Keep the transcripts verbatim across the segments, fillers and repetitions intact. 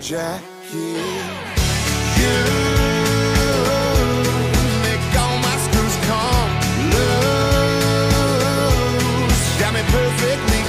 Jackie. You make all my screws come loose, got me perfectly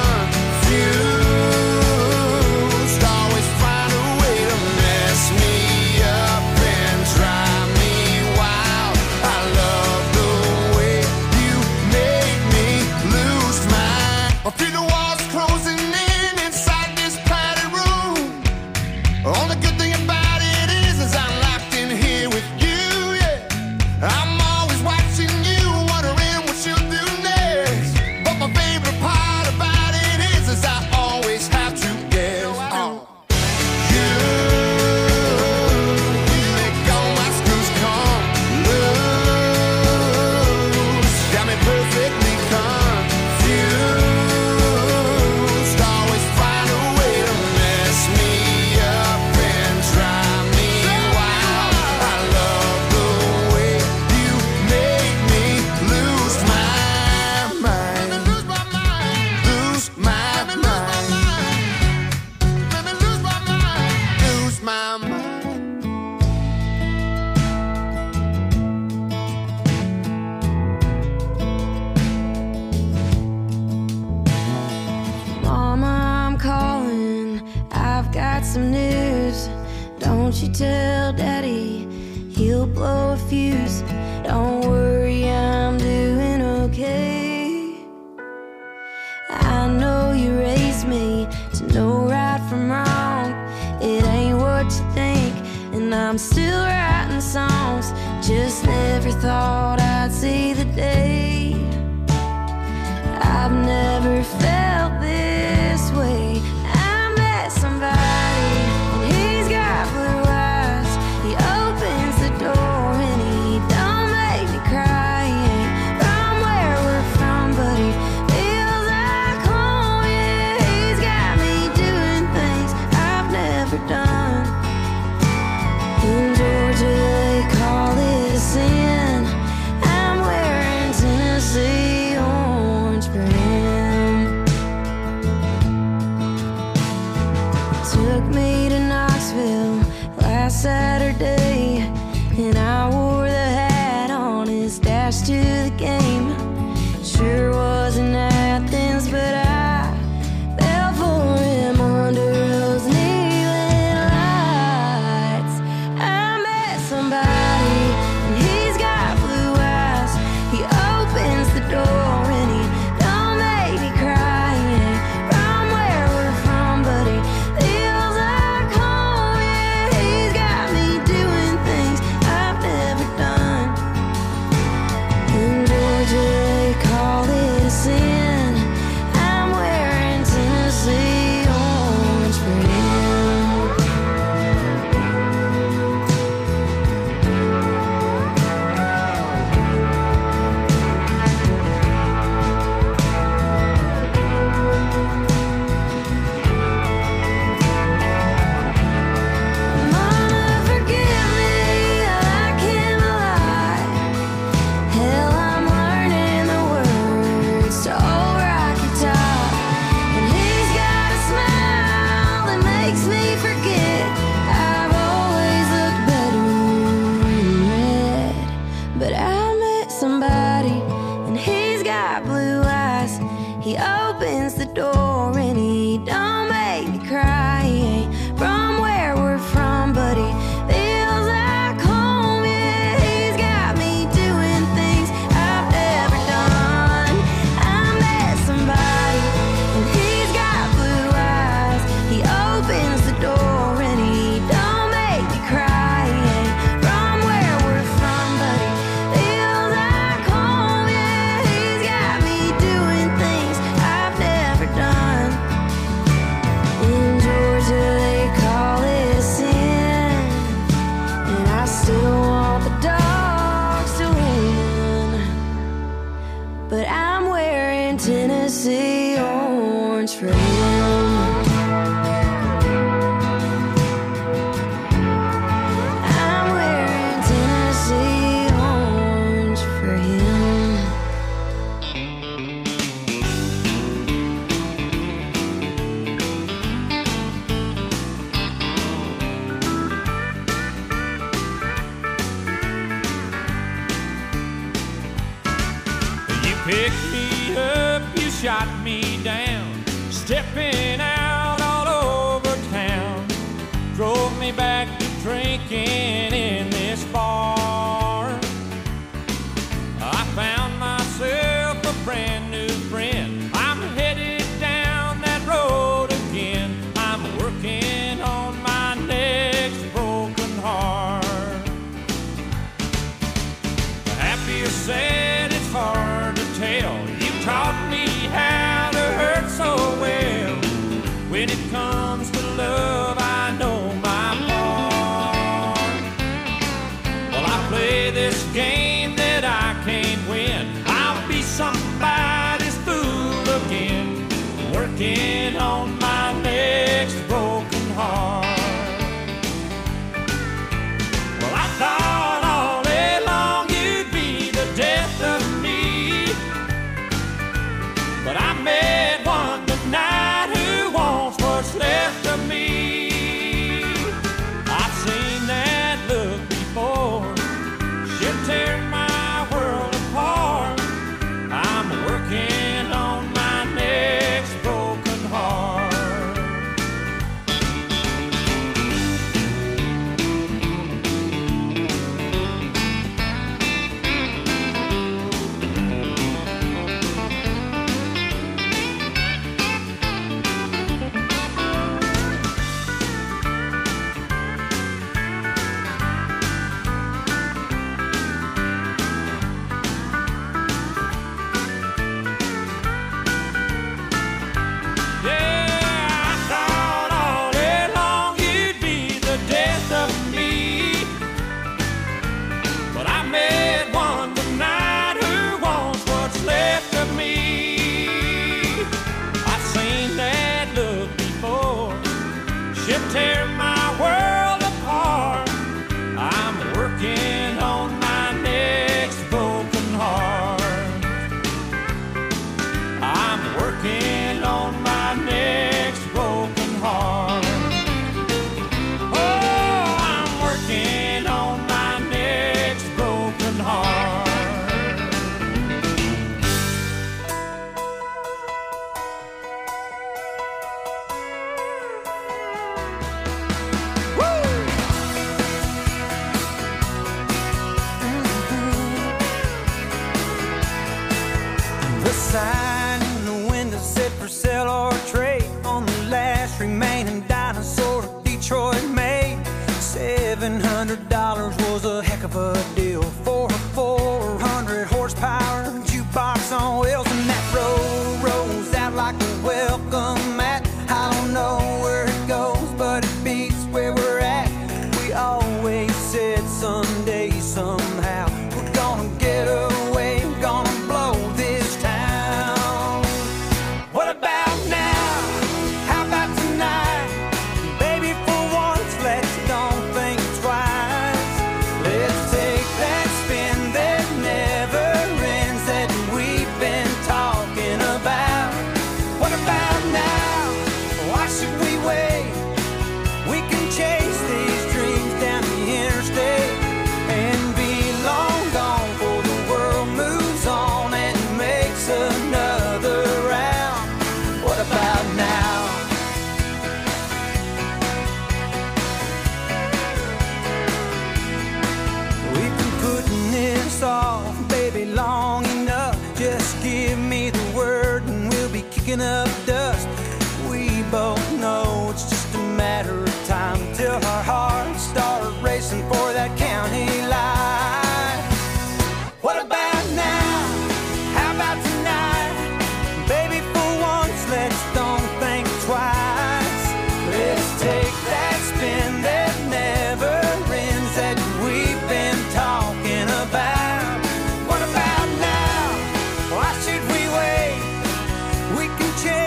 confused. Always find a way to mess me up and drive me wild. I love the way you make me lose my. I feel the walls closing in inside this padded room. Only good thing about it is, is I'm locked in here with you, yeah. I'm always watching you, wondering what you'll do next. But my favorite part about it is, is I always have to guess. Oh. You make all my screws come loose, got me perfectly confused. Always find a way to mess me up and drive me wild. I love the way you make me lose my mind. Lose my mind. Lose my mind. Lose my mind. Lose my mind. Mama, I'm calling. I've got some news. Don't you tell Daddy, he'll blow a fuse. Don't worry, I'm doing okay. I know you raised me to know right from wrong. It ain't what you think, and I'm still writing songs. Just never thought I'd see the day. I've never felt this way. I met somebody, and he's got blue eyes. He opens the door, and he don't make me cry. He ain't from where we're from, but he feels like home. Yeah, he's got me doing things I've never done. In Georgia, they call it a sin. I'm wearing Tennessee orange for him. Took me to Knoxville last Saturday, and I wore the hat on his dash to the game. Sure wasn't Athens, but I fell for him under those neon lights. I met somebody, and he's got blue eyes. He opens the door, and he don't make me cry. He ain't from where we're from, but he feels like home. Yeah, he's got me doing things I've never done. In Georgia, they call it a sin. I'm wearing Tennessee orange for him. Mama, forgive me, I can't lie. Hell, I'm learning the words to Old Rocky Top. And he's got a smile that makes me forget I've always looked better in red. But I met somebody, and he's got blue eyes. He opens the door, and he don't make me cry. He ain't from where we're from, but he feels like home. Yeah, he's got me doing things I've never done. I met somebody, and he's got blue eyes. He opens the door, and he don't make me cry. He ain't from where we're from, but he feels like home. Yeah, he's got me doing things I've never done. In Georgia, they call it a sin, and I still want the dogs to win. But I'm wearing Tennessee orange for him. I'm wearing Tennessee orange for him. picked me up, you shot me down, stepping out all over town. Drove me back to drinking in this bar. I found myself a brand new friend. I'm headed down that road again. I'm working on my next broken heart. Happy or sad, it's hard to tell. You taught me how to hurt so well. When it comes to love, I know my part. Well, I play this game that I can't win. I'll be somebody's fool again, working on my next broken heart. Well, I thought all day long you'd be the death of me, but I met one tonight who wants what's left of me. I've seen that look before. She'll tear my world apart. I'm working on my next broken heart. Tear my world apart. I'm working on my next broken heart. I'm working on my next broken heart. Oh, I'm working on my next broken heart. The sign in the window said for sale or trade on the last remaining dinosaur Detroit made. Seven hundred dollars was a heck of a deal for a four hundred horsepower jukebox on wheels, and that road rolls out like a welcome mat. I don't know where it goes, but it beats where we're at. We always said someday, somehow, we're gonna get away, gonna blow this town. What about now? How about tonight? Baby, for once, let's don't think twice. Let's take that spin that never ends that we've been talking about. What about now? Why should we wait? We can chase these dreams down the interstate and be long gone before the world moves on and makes another round. What about now? We've been putting this off, baby, long enough. Just give me the word and we'll be kicking up dust. We both know it's just a matter of time till our hearts start racing for that county line. What about now? How about tonight? Baby, for once, let's don't think twice. Let's take that spin that never ends that we've been talking about. What about now? Why should we wait? We can change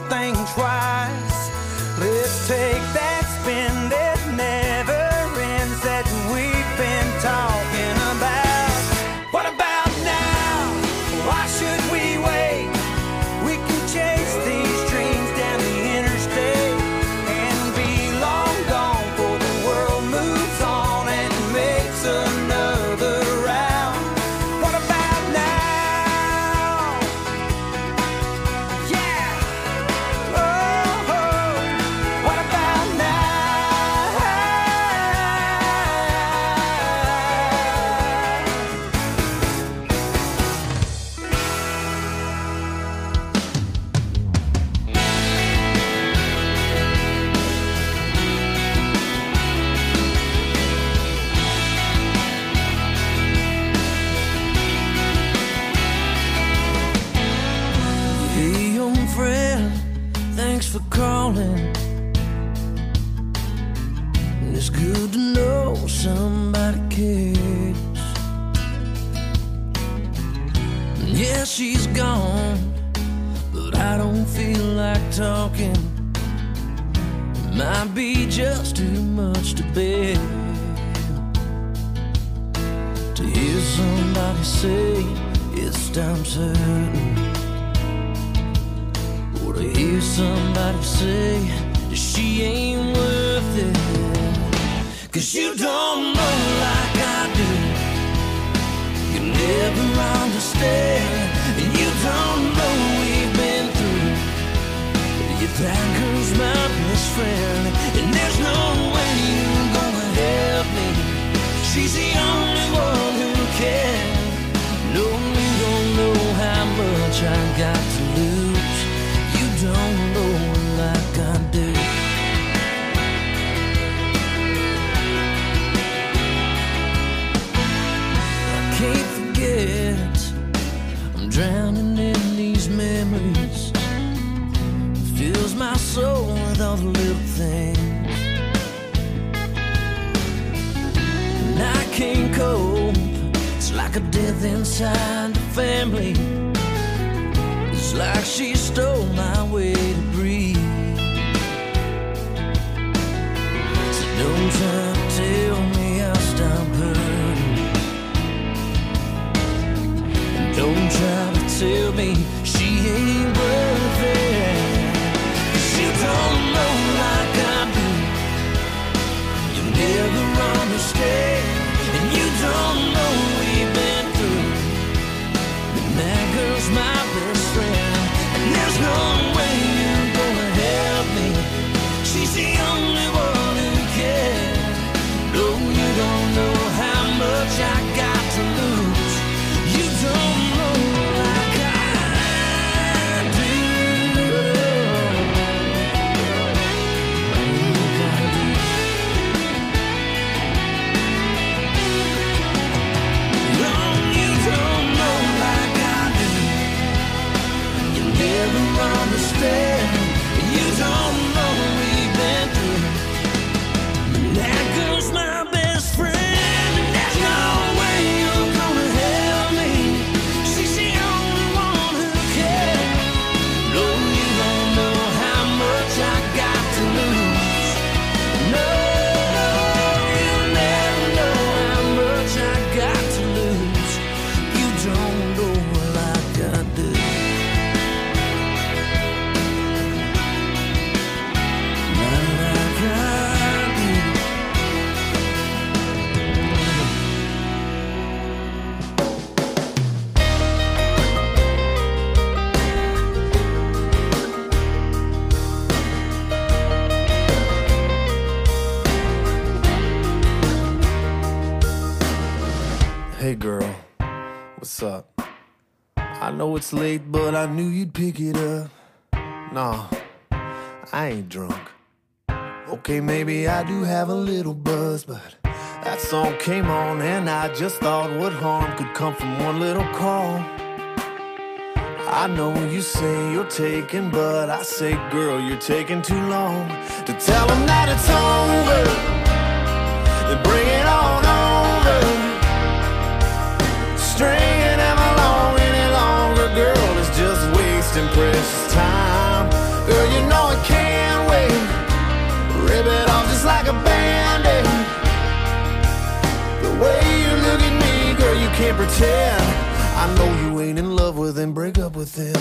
think twice. Let's take that spin that never ends that we've been talking about. What about now? Why should we wait? We can chase these dreams down the interstate and be long gone before the world moves on and makes another round. What about now? Yeah. Oh, oh. What about now? Hey, young friend, thanks for calling. It's good to know somebody cares. Yeah, she's gone, but I don't feel like talking. It might be just too much to bear. To hear somebody say it stops hurting, or to hear somebody say that she ain't worth it. Cause you don't know like I do. You never understand, and you don't know we've been through. Yeah, that girl's my best friend, and there's no way you're gonna help me. She's the only one who can. No, you don't know how much I got to lose. You don't know like I do. I can't forget, I'm drowning in these memories. It fills my soul with all the little things, and I can't cope. It's like a death inside the family. It's like she stole my way to breathe. So don't try to tell me I'll stop hurting, and don't try to tell me she ain't worth it. 'Cause you don't know like I do. You never understand, and you don't know we've been through. And that girl's my best friend, and there's no way you're gonna help me. She's the only one who can. No, you don't know how much I got to lose. You don't know like I do. Like I do. No, you don't know like I do. You never understand, and you don't know we've been through. That girl's my best friend, and there's no way you're gonna help me. She's the only one who can. No, you don't know how much I got to lose. No, you never know how much I got to lose. You don't know like I do. Not like I do. Hey girl, what's up? I know it's late, but I knew you'd pick it up. Nah, I ain't drunk. Okay, maybe I do have a little buzz, but that song came on and I just thought what harm could come from one little call. I know you say you're taking, but I say, girl, you're taking too long to tell them that it's over. Then bring it on over. Stringing them along any longer, girl, is just wasting precious time. Girl, can't pretend. I know you ain't in love with him, break up with him.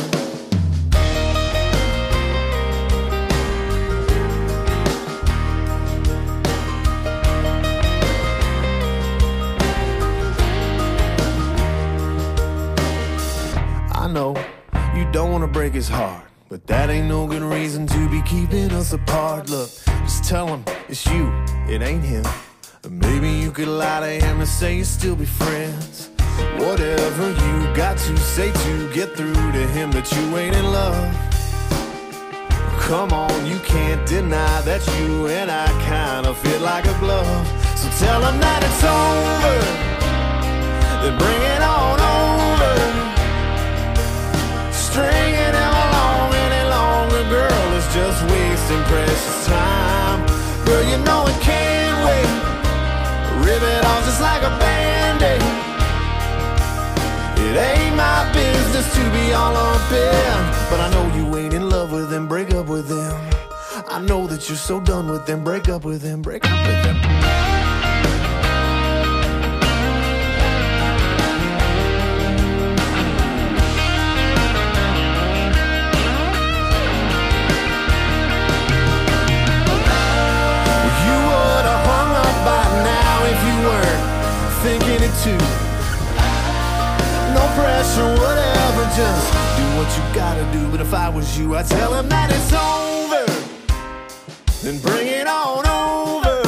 I know you don't wanna break his heart, but that ain't no good reason to be keeping us apart. Look, just tell him it's you, it ain't him. Maybe you could lie to him and say you still be friends. Whatever you got to say to get through to him that you ain't in love. Come on, you can't deny that you and I kinda fit like a glove. So tell him that it's over, then bring it on over. Stringing him along any longer, girl, is just wasting precious time. Girl, you know it can't wait. Rip it off just like a Band-Aid. It ain't my business to be all up in, but I know you ain't in love with him, break up with him. I know that you're so done with him, break up with him, break up with him. Thinking it too. No pressure, whatever, just do what you gotta do. But if I was you, I'd tell him that it's over, then bring it on over.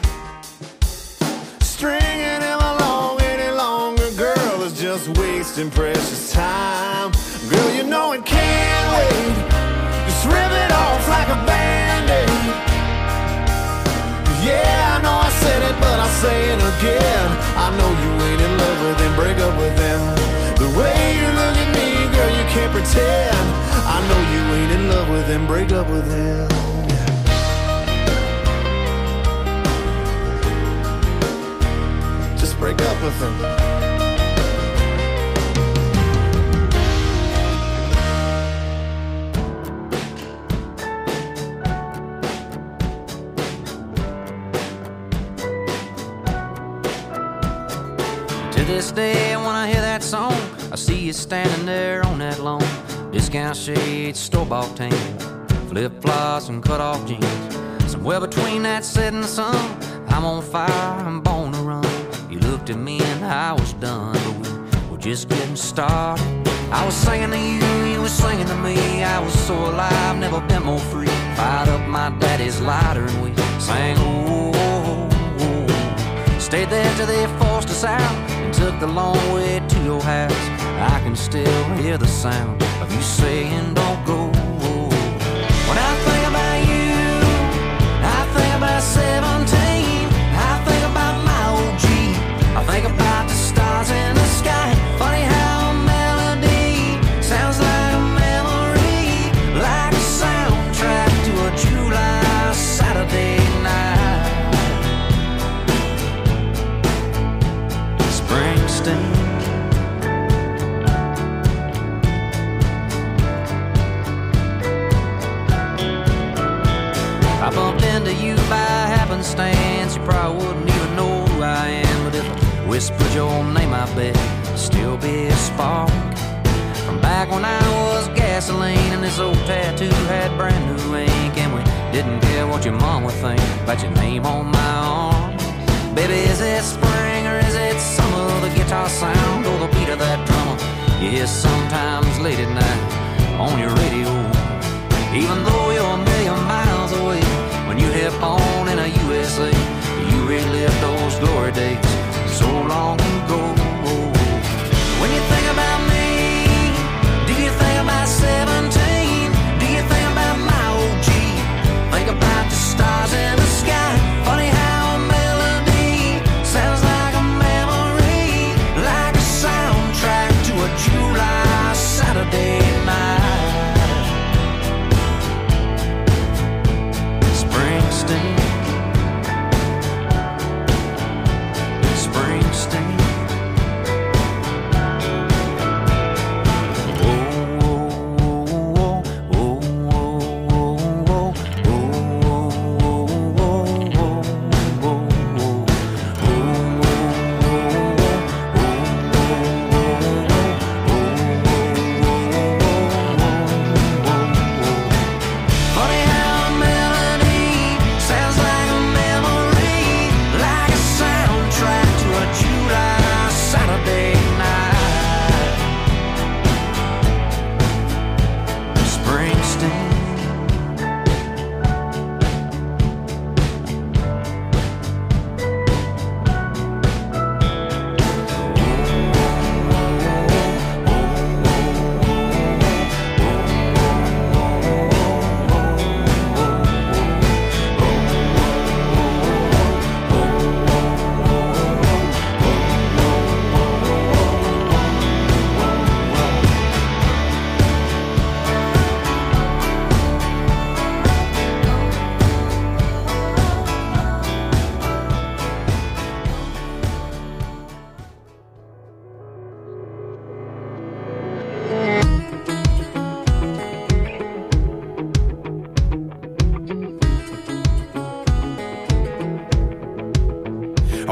Stringing him along any longer, girl, is just wasting precious time. Girl, you know it can't wait. Just rip it off like a Band-Aid. Yeah, I know I said it, but I'll say it again. I know you ain't in love with him, break up with him. The way you look at me, girl, you can't pretend. I know you ain't in love with him, break up with him. Just break up with him. This day when I hear that song, I see you standing there on that lawn. Discount shades, store-bought tan, flip-flops and cut-off jeans. Somewhere between that set and the sun, I'm on fire, I'm born to run. You looked at me and I was done, but we were just getting started. I was singing to you, you were singing to me. I was so alive, never been more free. Fired up my daddy's lighter and we sang, oh, oh, oh. Stayed there till they forced us out, took the long way to your house. I can still hear the sound of you saying don't go. When I think about you, I think about seventeen. I think about my old Jeep. I think about the stars in the sky. Funny how a melody sounds like a memory, like a soundtrack to a July Saturday night. Springsteen. I bumped into you by happenstance. You probably wouldn't even know who I am, but if I whispered your name, I bet it'd still be a spark from back when I was gasoline and this old tattoo had brand new ink, and we didn't care what your mom would think about your name on my arm. Baby, is it spring or is it summer? The guitar sound or the beat of that drummer you hear sometimes late at night on your radio. Even though you're a million miles away, when you hit on in a U S A, you relive those glory days so long ago. When you think about me, do you think about seventeen? Do you think about my old Jeep? Think about the stars in the sky. Funny how a melody sounds like a memory, like a soundtrack to a July Saturday night.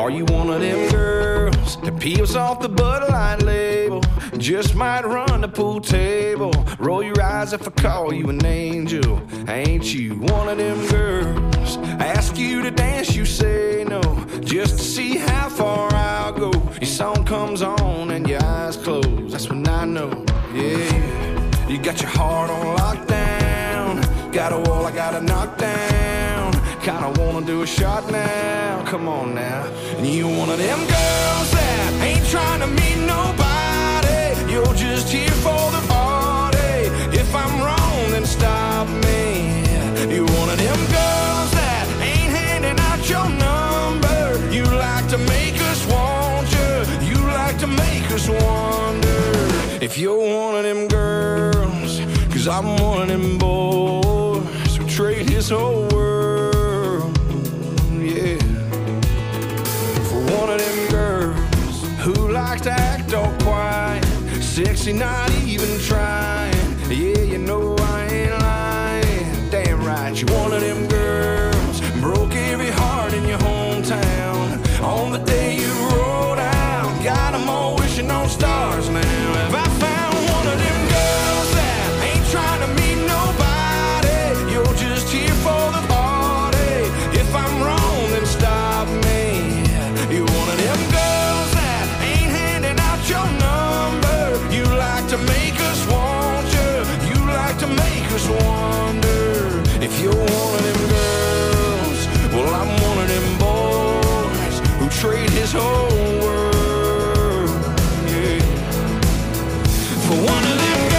Are you one of them girls that peels off the Bud Light label? Just might run the pool table. Roll your eyes if I call you an angel. Ain't you one of them girls? I ask you to dance, you say no, just to see how far I'll go. Your song comes on and your eyes close. That's when I know, yeah. You got your heart on lockdown. Got a wall I gotta knock down. Kinda wanna do a shot now. Come on now. And you one of them girls that ain't trying to meet nobody. You're just here for the party. If I'm wrong, then stop me. You one of them girls that ain't handing out your number. You like to make us want you. You like to make us wonder if you're one of them girls. Cause I'm one of them boys who trade his whole world, yeah, for one of them girls who likes to act all quiet, sexy, not even trying. Yeah, you know I ain't lying. Damn right, you one of them girls broke every heart in your hometown on the day you rolled out. Got them all wishing on stars now. Have I found one of them girls that ain't trying to meet nobody? You're just here for the party. If I'm wrong, then stop me. You're one of them girls that ain't handing out your number. You like to make us want you. You like to make us wonder if you're one of them girls. Well, I'm one of them boys who trade his whole world, yeah, for one of them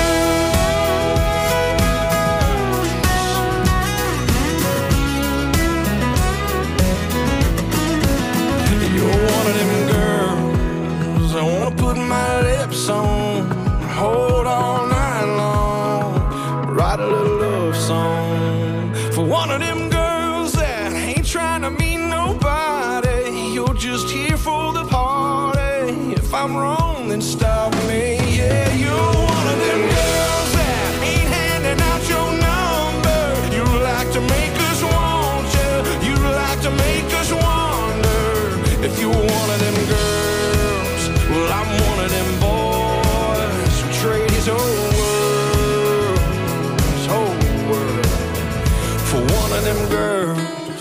one of them girls I wanna put my lips on, hold all night long, write a little love song for one of them girls that ain't trying to meet nobody. You're just here for the party. If I'm wrong, then stop me. Yeah, you're one of them girls that ain't handing out your number. You like to make us want you. You like to make us wonder if you're one of them girls. Well, I'm one of them boys who trade his whole world, his whole world, for one of them girls.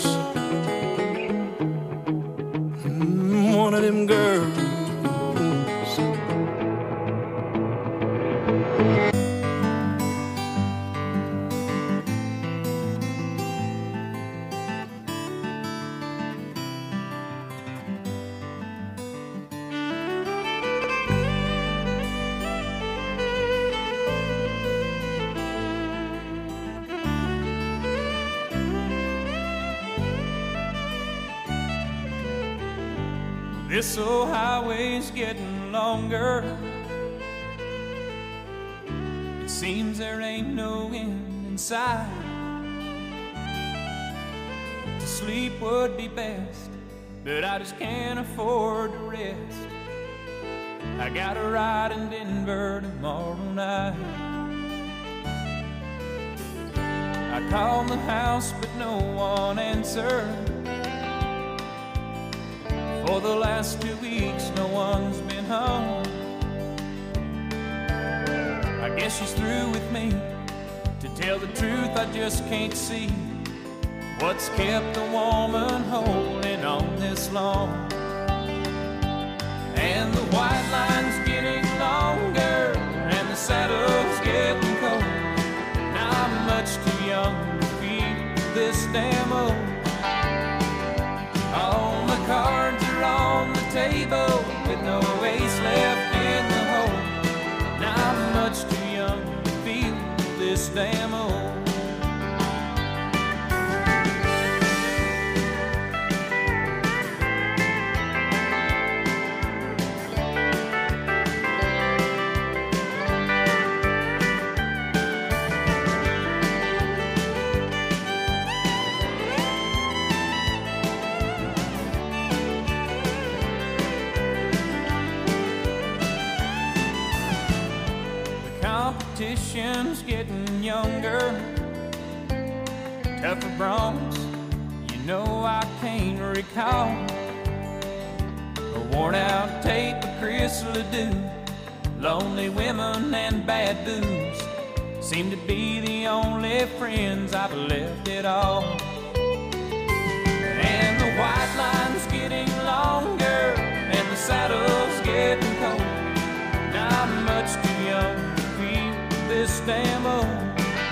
Mm, one of them girls. This old highway's getting longer. It seems there ain't no end in sight. To sleep would be best, but I just can't afford to rest. I got a ride in Denver tomorrow night. I called the house, but no one answered. For the last two weeks, no one's been home. I guess she's through with me. To tell the truth, I just can't see what's kept a woman holding on this long. And the white line's getting longer, and the saddle's getting cold. Now I'm much too young to feel this damn old. All the cards are on the table with no ace left in the hole. Now I'm much too young to feel this damn old. Competition's getting younger, tougher broncs, you know I can't recall. Worn out tape of Chris Ledoux, lonely women and bad booze seem to be the only friends I've left at all. And the white line's getting longer and the saddle's getting cold. I'm much too young to feel this damn old.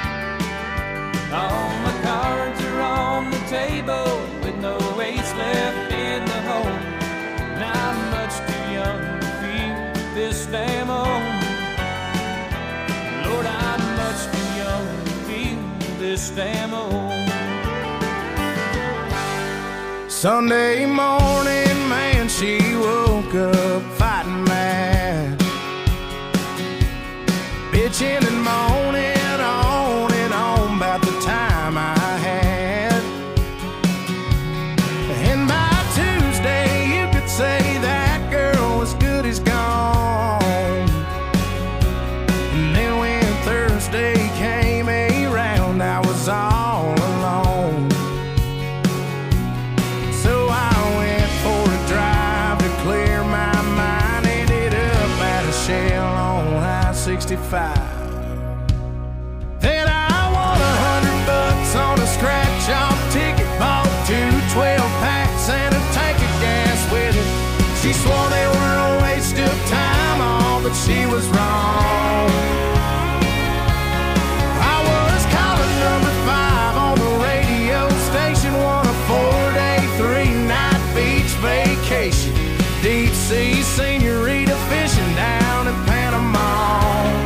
All my cards are on the table with no ace left in the hole. And I'm much too young to feel this damn old. Lord, I'm much too young to feel this damn old. Sunday morning, man, she woke up fighting mad, bitching and moaning on and on about the time I had. And by Tuesday, you could say that girl was good as gone. And then when Thursday came around, I was all alone. So I went for a drive to clear my mind. Ended up at a Shell on I sixty-five. Then I won a hundred bucks on a scratch-off ticket. Bought two twelve packs and a tank of gas with it. She swore they were a waste of time, all, but she was wrong. I was calling number five on the radio station, won a four-day, three-night beach vacation. Deep sea senorita fishing down in Panama.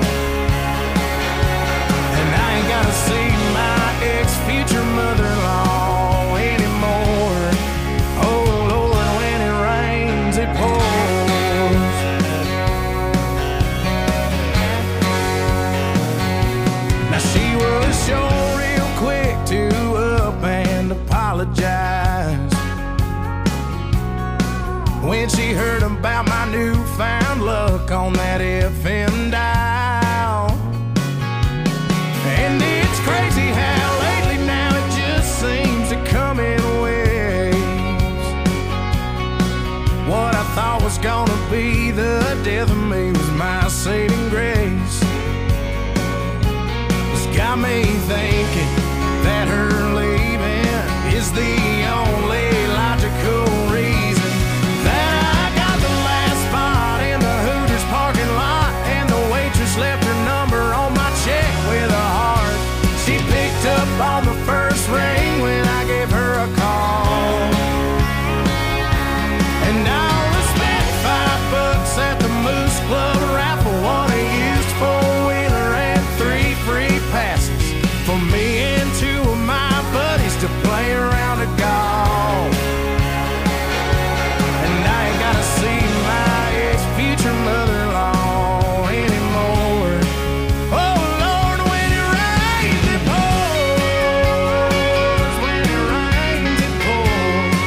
And I ain't gotta see my ex-future mother-in-law anymore. Oh Lord, when it rains, it pours. Now she was sure real quick to up and apologize when she heard about my newfound luck on that F M dial. And it's crazy how lately now it just seems to come in waves. What I thought was gonna be the death of me was my saving grace. It's got me thinking that her leaving is the only logical reason that I got the last spot in the Hooters parking lot, and the waitress left her number on my check with a heart. She picked up on the first ring when I gave her a call. And I only spent five bucks at the Moose Club raffle, won a used four-wheeler and three free passes for me and two of my buddies to play around a golf. And I ain't gotta see my ex-future mother-in-law anymore. Oh Lord, when it rains, it pours. When it rains, it pours.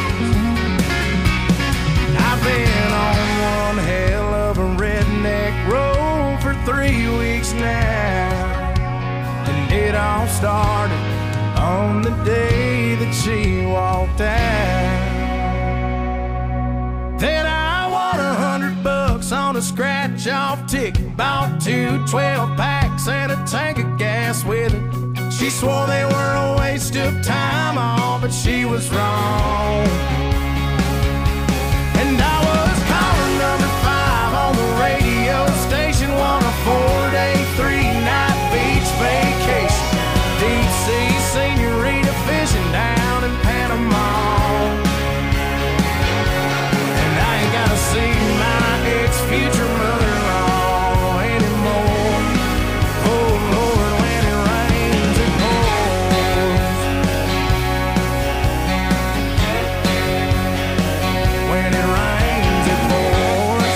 I've been on one hell of a redneck road for three weeks now. And it all started on the day that she walked out. Then I won a hundred bucks on a scratch-off ticket. Bought two twelve packs and a tank of gas with it. She swore they were a waste of time, all, but she was wrong. And I was calling number five on the radio station, won a four-day, three-night beach vacation. Deep sea senorita fishing down in Panama. And I ain't gotta see my ex-future mother-in-law anymore. Oh Lord, when it rains, it pours. When it rains, it pours.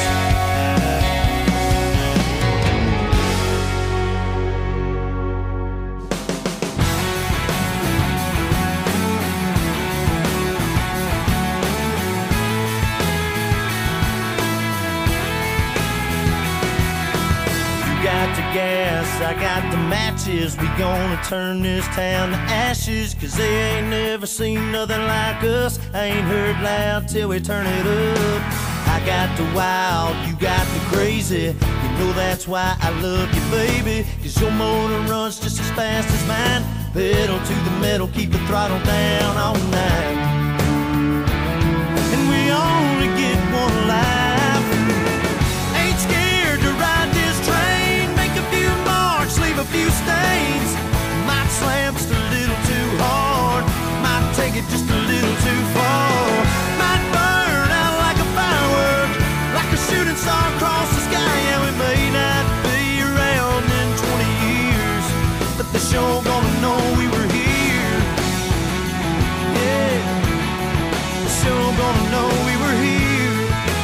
Got the gas, I got the matches. We gonna turn this town to ashes, cause they ain't never seen nothing like us. I ain't heard loud till we turn it up. I got the wild, you got the crazy. You know that's why I love you, baby. Cause your motor runs just as fast as mine. Pedal to the metal, keep the throttle down all night. And we only get one life. Ain't scared to ride this train. Make a few marks, leave a few stains. Might slam just a little too hard. Might take it just a little too far. Might burn out like a firework, like a shooting star across the sky. Yeah, we may not be around in twenty years, but the show gonna know we were here. Yeah, the show gonna know we were here.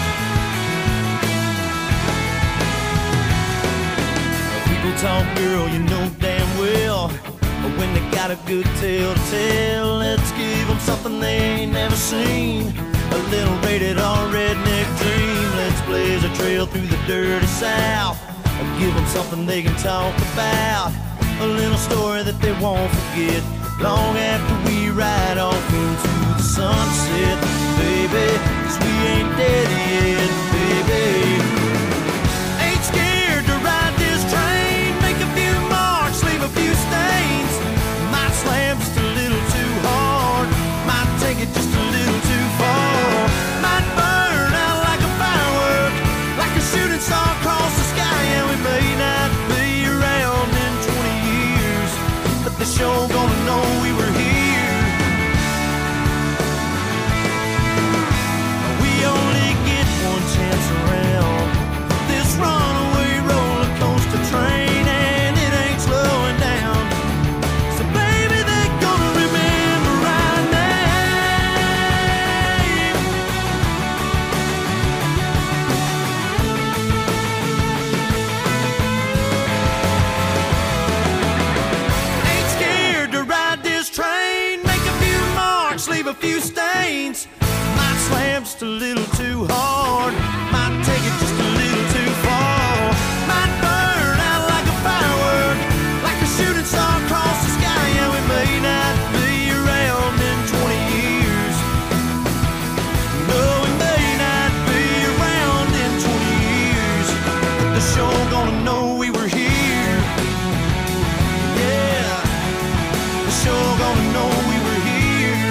People talk, girl, you know damn well, but when they got a good tale to tell, let's give them something they ain't never seen. A little rated R redneck dream. Let's blaze a trail through the dirty South. Give them something they can talk about. A little story that they won't forget long after we ride off into the sunset. Baby, cause we ain't dead yet, baby. Ain't scared to ride this train. Make a few marks, leave a few stains. Might slam just a little too hard. Might take it just a little too far. Might burn out like a firework, like a shooting star across the sky. And we may not be around in twenty years, but the show gonna know we were here. We only get one chance around this runaway roller coaster train, and it ain't slowing down. So baby, they're gonna remember our name. Ain't scared to ride this train. Make a few marks, leave a few stains. Might slam just a little too hard. Might take it just a little too far. Might burn out like a firework, like a shooting star across the sky. Yeah, we may not be around in twenty years. No, we may not be around in twenty years, but the show gonna know we were here. Yeah, the show gonna know we were here.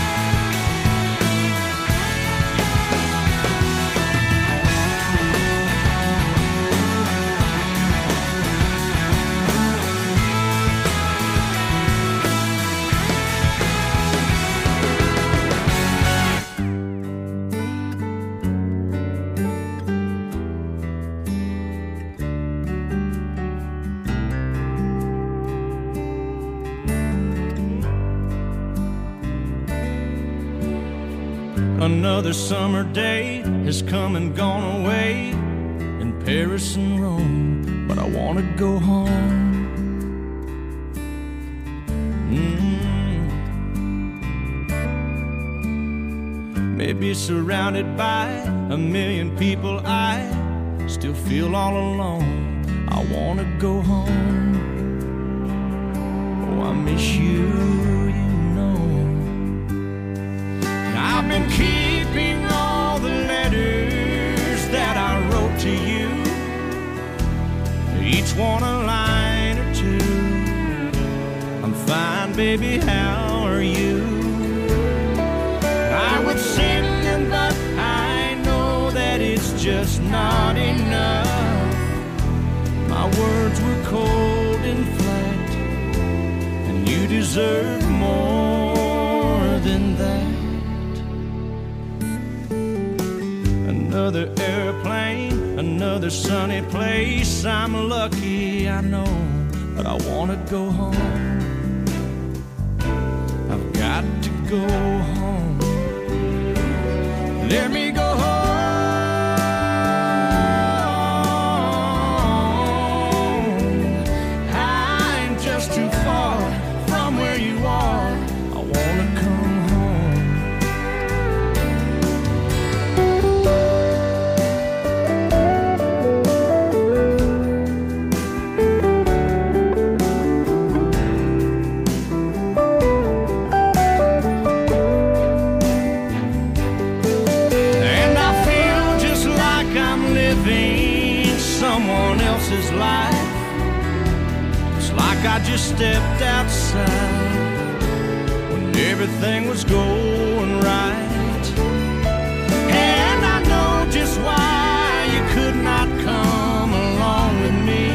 Another summer day has come and gone away in Paris and Rome, but I want to go home. Mm. Maybe surrounded by a million people, I still feel all alone. I want to go home. Oh, I miss you, you know. I've been keeping all the letters that I wrote to you, each one a line or two. I'm fine, baby, how are you? I would send them, but I know that it's just not enough. My words were cold and flat, and you deserve more than that. Another airplane, another sunny place. I'm lucky, I know, but I want to go home. I've got to go home. Let me go home. I'm just too far from where you are. I want to come home. is life. It's like I just stepped outside when everything was going right. And I know just why you could not come along with me.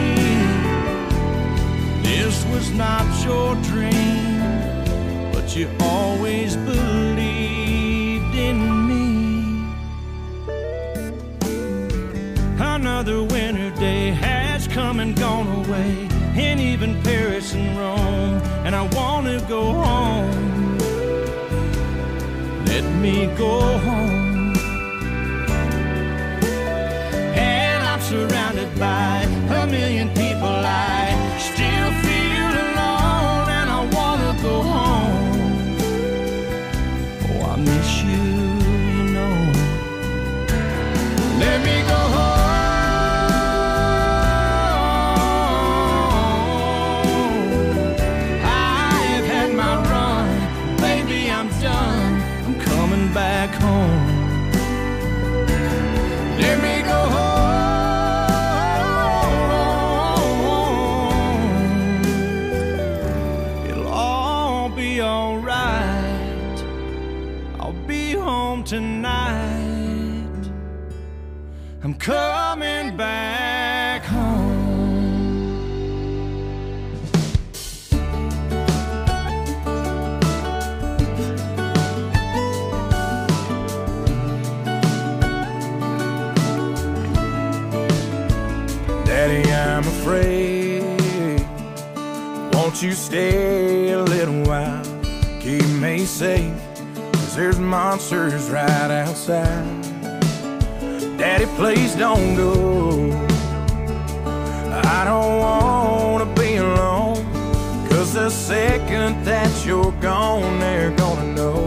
This was not your dream, but you always believed in me. Another winter day has come and gone away, and even Paris and Rome, and I want to go home. Let me go home. And I'm surrounded by a million people. I still feel alone, and I want to go home. Oh, I miss you, you know. Let me go home. Back home. Let me go home. It'll all be alright. I'll be home tonight. I'm coming back home. Daddy, I'm afraid. Won't you stay a little while? Keep me safe, 'cause there's monsters right outside. Daddy, please don't go. I don't wanna be alone, 'cause the second that you're gone, they're gonna know.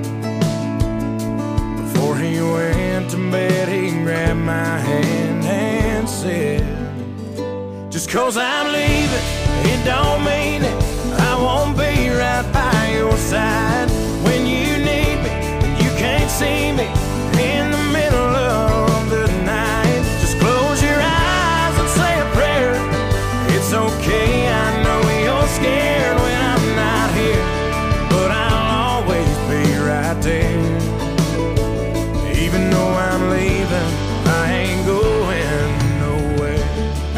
Before he went to bed, he grabbed my hand and said, just 'cause I'm leaving, it don't mean it. I won't be right by your side when you need me, and you can't see me in the middle of the night. Just close your eyes and say a prayer. It's okay, I know you're scared when I'm not here, but I'll always be right there. Even though I'm leaving, I ain't going nowhere.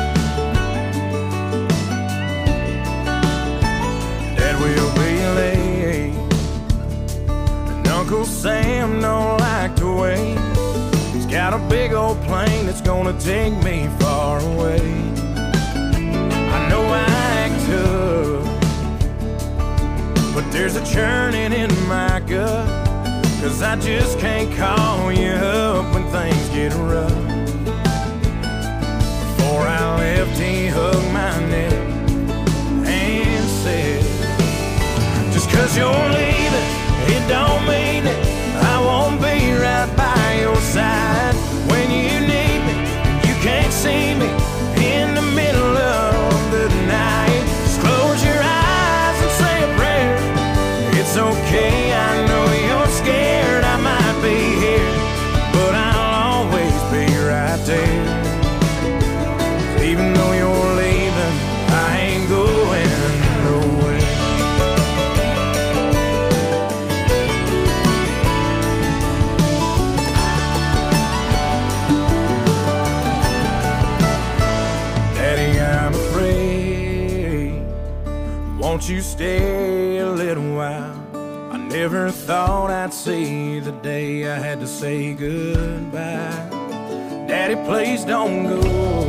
Dad will be late, and Uncle Sam don't like to wait. He's got a big old plane that's gonna take me far away. I know I act tough, but there's a churning in my gut, 'cause I just can't call you up when things get rough. Before I left, he hugged my neck and said, just 'cause you're leaving, it don't mean it. I won't be right by your side when you need me. You can't see me in the middle of the night. Just close your eyes and say a prayer. It's okay, I know you're scared. I might be here, but I'll always be right there. Even though you're leaving, I ain't going nowhere. Daddy, I'm afraid. Won't you stay a little while? I never thought I'd see the day I had to say goodbye. Daddy, please don't go.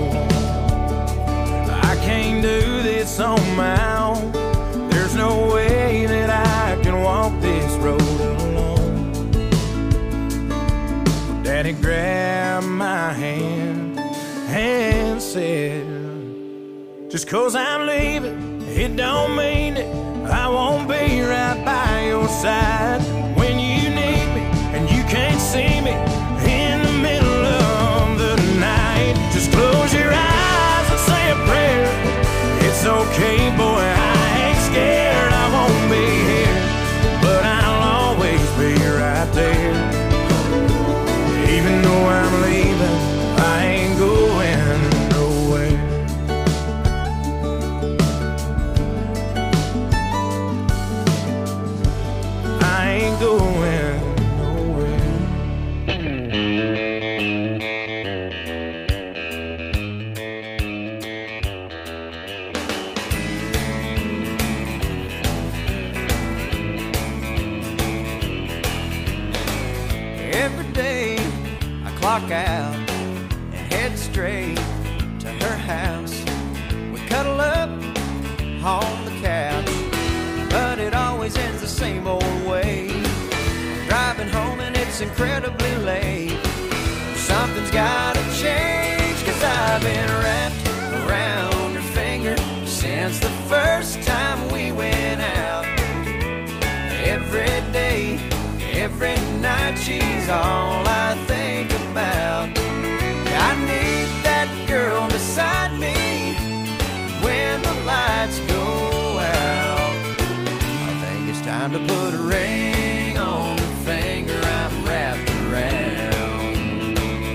I can't do this on my own. There's no way that I can walk this road alone. Daddy grabbed my hand and said, just 'cause I'm leaving, it don't mean it. I won't be right by your side when you need me, and you can't see me in the middle of the night. Just close your eyes and say a prayer. It's okay, boy, I ain't scared. I won't be here, but I'll always be right there. Even though I'm leaving, I ain't going nowhere. ain't going nowhere. Every day I clock out and head straight to her house. We cuddle up on the couch, but it always ends the same old way. I'm driving home and it's incredibly late. Something's gotta change, cause I've been wrapped around her finger since the first time we went out. Every day, every night, she's all I think about. I need that girl beside me when the lights go out. I think it's time to put a ring on the finger I'm wrapped around.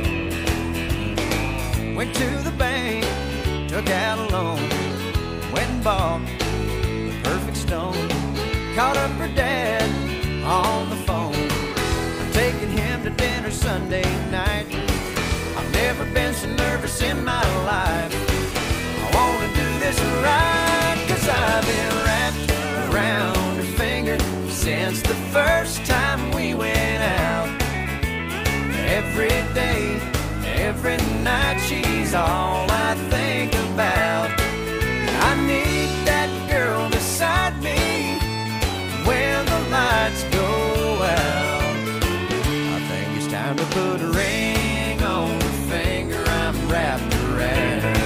Went to the bank, took out a loan, went and bought the perfect stone. Called up her dad on the phone. I'm taking him to dinner Sunday night. I've never been so nervous in my life. I wanna do this right, cause I've been wrapped around her finger since the first time we went out. Every day, every night, she's all I think about. I need that girl beside me when the lights go out. I think it's time to put a ring on the finger I'm wrapped around.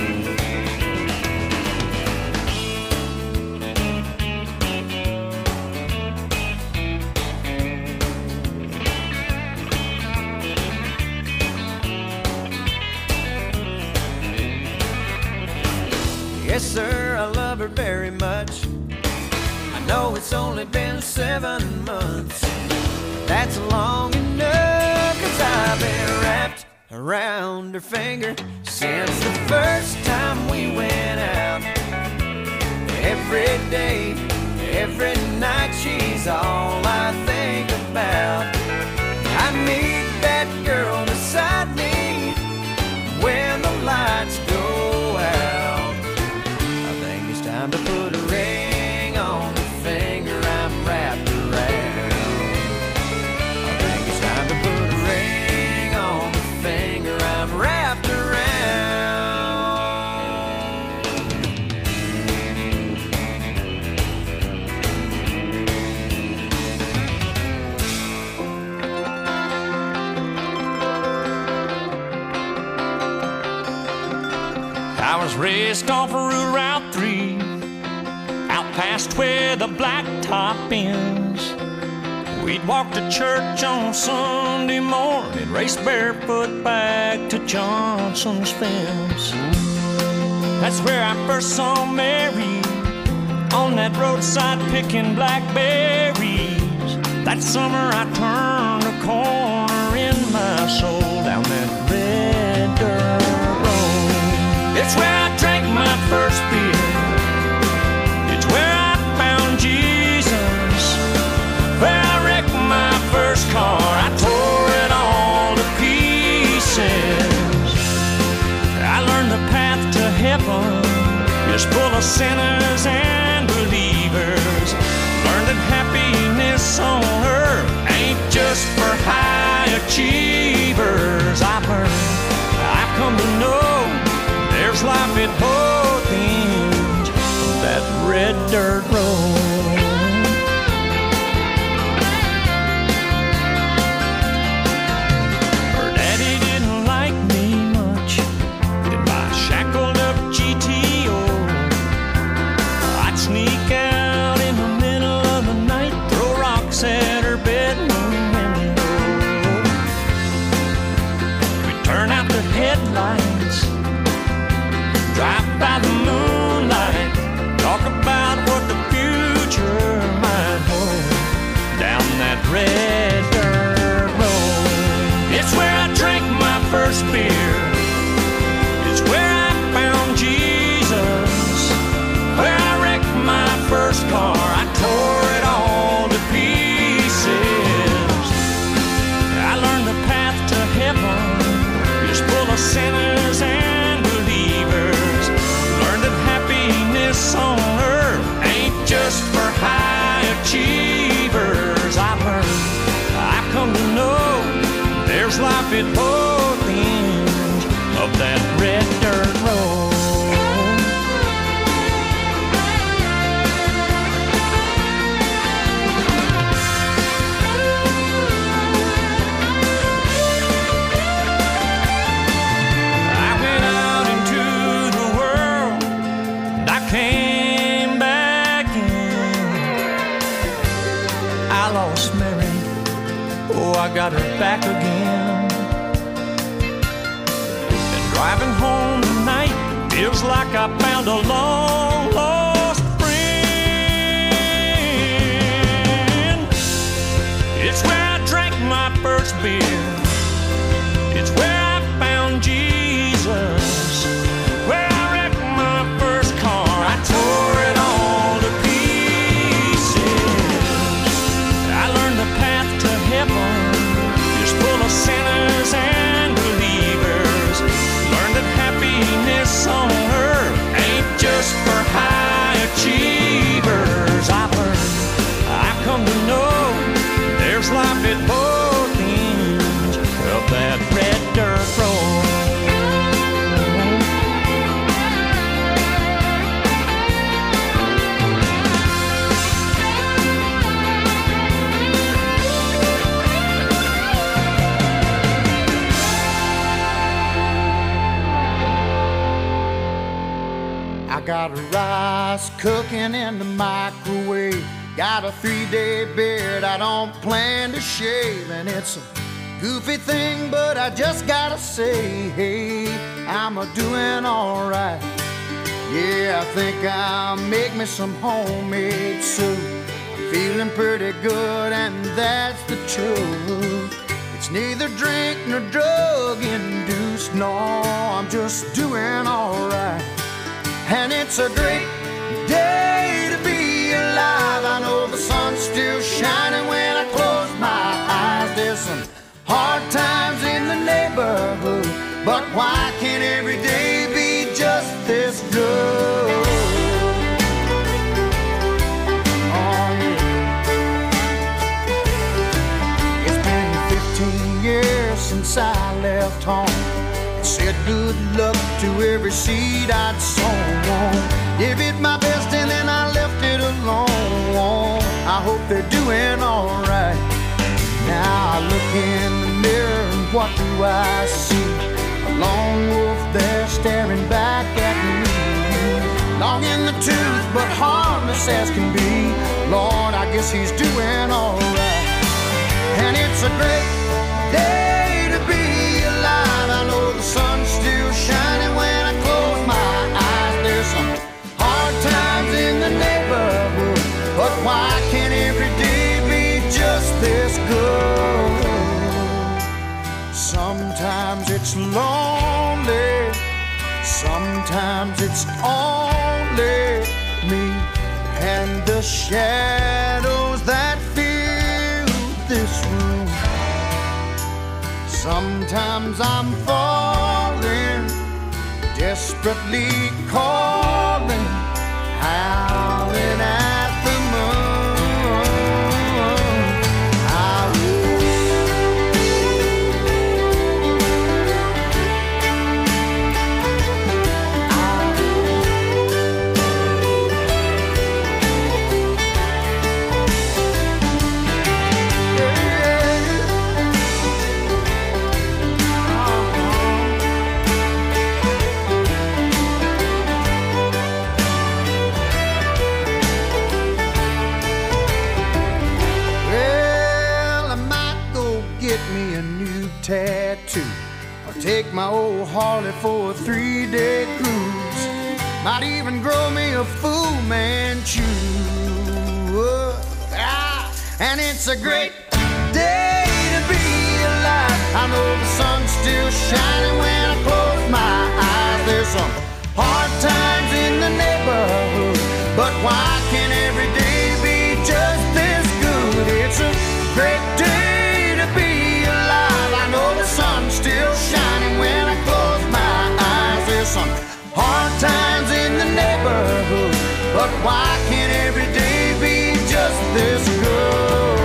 Yes, sir, I love her very much. I know it's only been seven months. That's long enough, cause I've been wrapped around her finger since the first time we went out. Every day, every night, she's all I think about. I need that girl beside me when the lights go out. I think it's time to put a ring on the finger I'm wrapped around. I think it's time to put a ring on the finger I'm wrapped around. I was raised off of Route three, out past where the blacktop ends. We'd walk to church on Sunday morning, race barefoot back to Johnson's fence. That's where I first saw Mary, on that roadside picking blackberries. That summer I turned a corner in my soul down that red dirt road. It's where I drank my first beer. It's where I found Jesus. Where I wrecked my first car. I tore it all to pieces. I learned the path to heaven is full of sinners and believers. Learned that happiness on earth ain't just for high achievers. I've learned, I've come to know there's life at both ends of that red dirt road. Her daddy didn't like me much, and my shackled up G T O, I'd sneak out in the middle of the night, throw rocks at her bedroom window. We'd turn out the headlights, drive by the moonlight, talk about what the future might hold down that red dirt road. It's where I drank my first beer. It's where I found Jesus. Where I wrecked my first car. I tore it all to pieces. lost Mary. Oh, I got her back again. And driving home tonight feels like I found a long lost friend. It's where I drank my first beer. It's where I found Jesus. Where I wrecked my first car. I tore it all to pieces. I learned the path to heaven is full of sinners and believers. Learned that happiness on earth ain't just for high achievers. I learned, I've come to know there's life at both ends of that red dirt road. I got rice cooking in the microwave. Got a three-day beard I don't plan to shave. And it's a goofy thing, but I just gotta say, hey, I'm a doing all right. Yeah, I think I'll make me some homemade soup. Feeling pretty good, and that's the truth. It's neither drink nor drug-induced. No, I'm just doing all right. And it's a great day to be alive. I know the sun's still shining when I close my eyes. There's some hard times in the neighborhood, but why can't every day be just this good? Oh, yeah. It's been fifteen years since I left home. Said good luck to every seed I'd sown. Gave it my best and then I left it alone. I hope they're doing all right. Now I look in the mirror and what do I see? A lone wolf there staring back at me. Long in the tooth but harmless as can be. Lord, I guess he's doing all right. And it's a great day to be alive. I know the sun's still shining when I close my eyes. There's some hard times in the neighborhood, but why can't every day be just this good? Sometimes it's lonely, sometimes it's only me and the shadows that fill this room. Sometimes I'm falling, desperately calling, howling at the moon. I tattoo, or take my old Harley for a three-day cruise. Might even grow me a Fu Manchu. Ah, and it's a great day to be alive. I know the sun's still shining when I close my eyes. There's some hard times in the neighborhood, but why can't every day be just this good? It's a great day to be alive. I know the sun's still shining when I close my eyes. There's some hard times in the neighborhood, but why can't every day be just this good?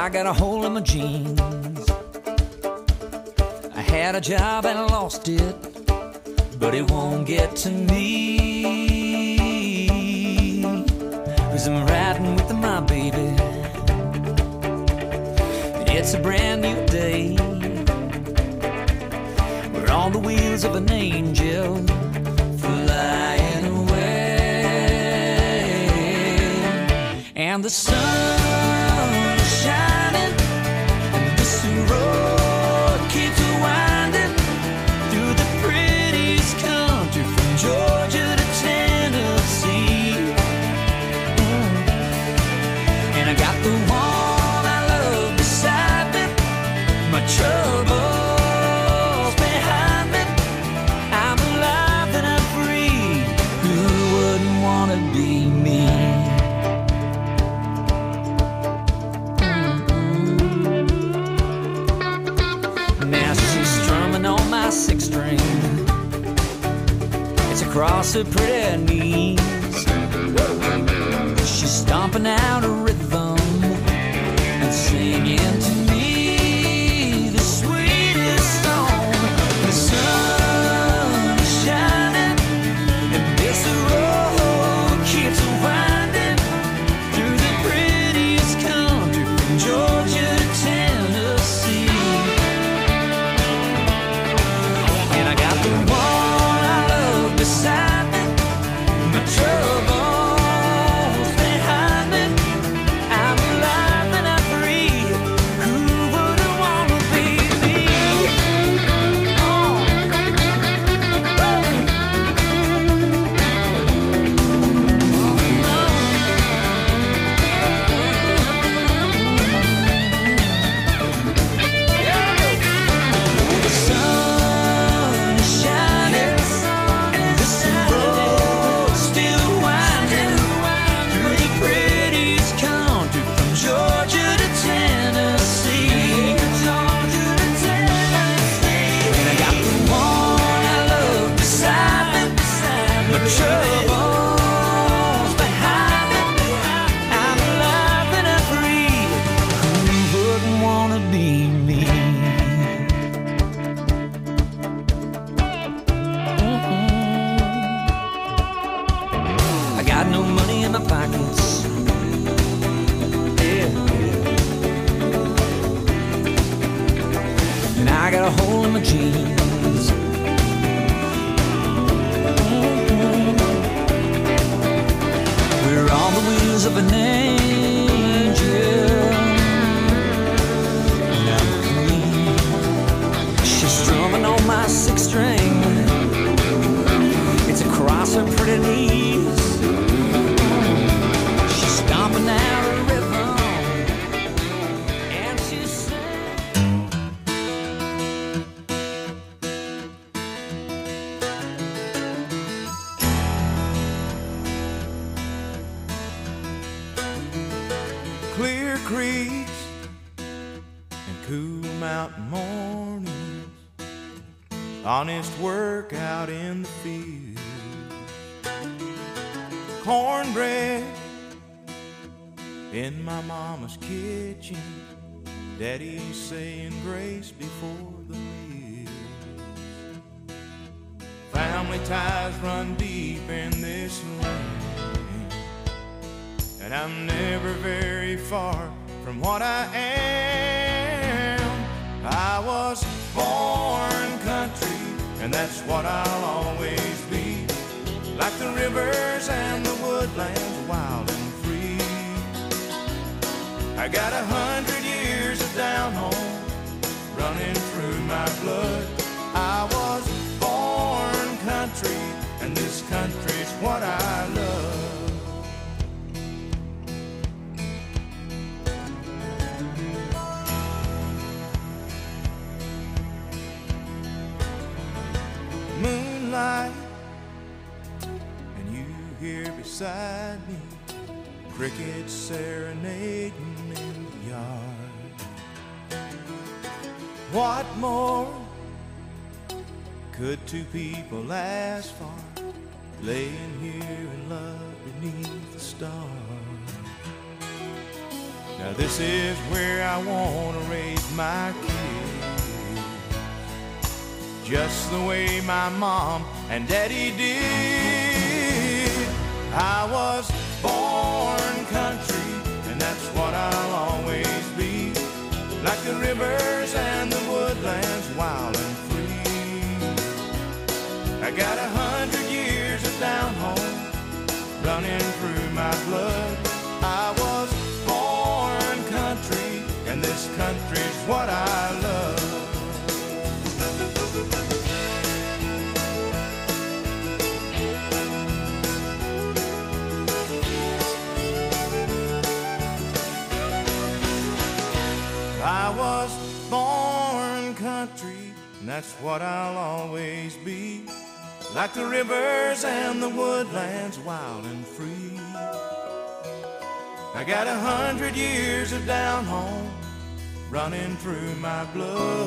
I got a hole in my jeans. I had a job and I lost it, but it won't get to me, 'cause I'm riding with my baby. It's a brand new day. We're on the wheels of an angel flying away, and the sun is shining, and this road keeps winding through the prettiest country from Georgia to Tennessee. Mm. And I got the one I love beside me, my troubles behind me. I'm alive and I'm free. Who wouldn't want to be me? Mm-mm. Now she's strumming on my six string. It's across her pretty knees. She's stomping out a rhythm and singing to me the sweetest song. The sun is shining, and this road keeps winding through the prettiest country from Georgia to Tennessee. And I got the one I love beside me, my troubles behind me. I'm alive and I'm free. Who wouldn't want to be me? Oh. The sun is shining, and this road's still winding through the prettiest country from Georgia to Tennessee. Georgia to Tennessee. And I got the one I love beside me, my troubles behind me. I'm alive and I'm free. Who wouldn't want to be me? I got no money in my pockets. Yeah, yeah. And I got a hole in my jeans. Mhm. We're on the wheels of an angel. And I'm clean. She's strumming on my six string. It's across her pretty knees. She's stomping out a rhythm, and she's singing. Clear creeks and cool mountain mornings, honest work out in the field, cornbread in my mama's kitchen, daddy saying grace before the meal. Family ties run deep in this land, and I'm never very far from what I am. I was born country, and that's what I'll always be. Like the rivers and the woodlands, wild and free. I got a hundred years of down home running through my blood. I was born country, and this country's what I love. Moonlight, and you here beside me, crickets serenading in the yard. What more could two people ask for, laying here in love beneath the stars? Now this is where I want to raise my kids, just the way my mom and daddy did. I was born country, and that's what I'll always be, like the rivers and the woodlands, wild and free. I got a hundred years of down home running through my blood. I was born country, and this country's what I love. I was born country, and that's what I'll always be, like the rivers and the woodlands, wild and free. I got a hundred years of down home running through my blood.